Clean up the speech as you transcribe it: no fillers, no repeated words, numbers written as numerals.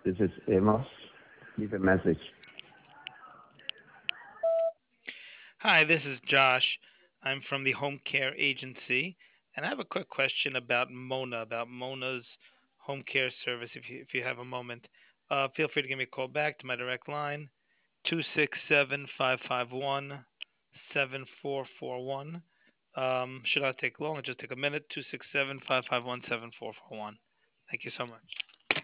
This is Amos. Leave a message. Hi, this is Josh. I'm from the home care agency, and I have a quick question about Mona's home care service. If you have a moment, feel free to give me a call back to my direct line, 267-551-7441. Should not take long. It'll just take a minute. 267-551-7441. Thank you so much.